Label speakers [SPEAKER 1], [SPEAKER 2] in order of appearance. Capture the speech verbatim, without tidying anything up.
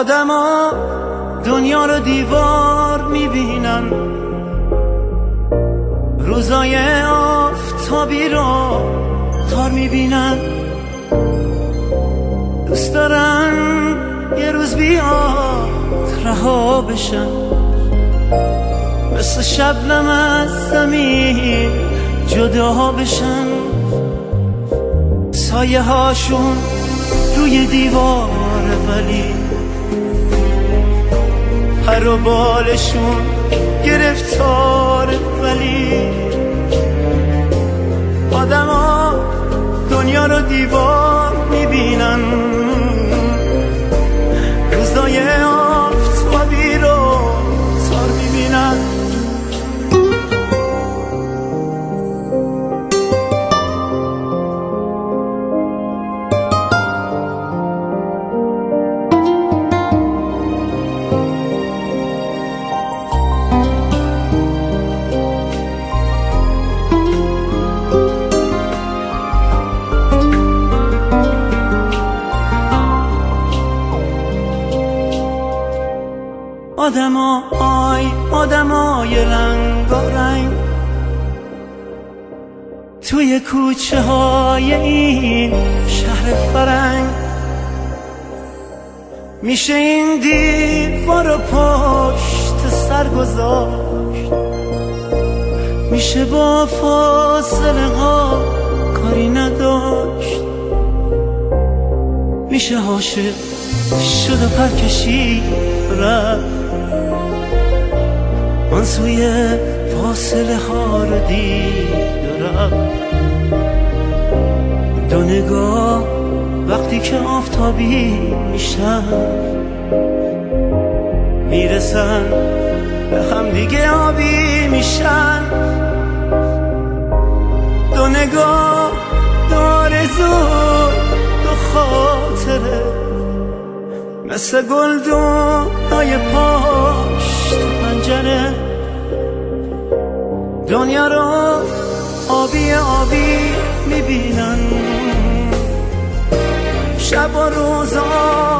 [SPEAKER 1] آدما دنیا رو دیوار میبینن، روزای آفتابی رو تار میبینن، دوست دارن یه روز بیاد رها بشن، مثل شبنم از زمین جدا بشن، سایه هاشون روی دیواره ولی پر و بالشون گرفتاره، ولی آدم ها دنیا رو دیوار میبینن، روزای آفتابی رو تار میبینن. آدما آی آدمای رنگارنگ توی کوچه های این شهر فرنگ، میشه این دیوار رو پشت سر گذاشت، میشه با فاصله ها کاری نداشت، میشه عاشق شد و پر کشید رفت، من سوی فاصله ها رو دید و رفت. دو نگاه وقتی که آفتابی میشن، میرسن به هم دیگه آبی میشن، دو نگاه دو آرزو دو خاطره، مثل گلدونای پشت پنجره، دنیا رو آبی آبی میبینن، شب و روزا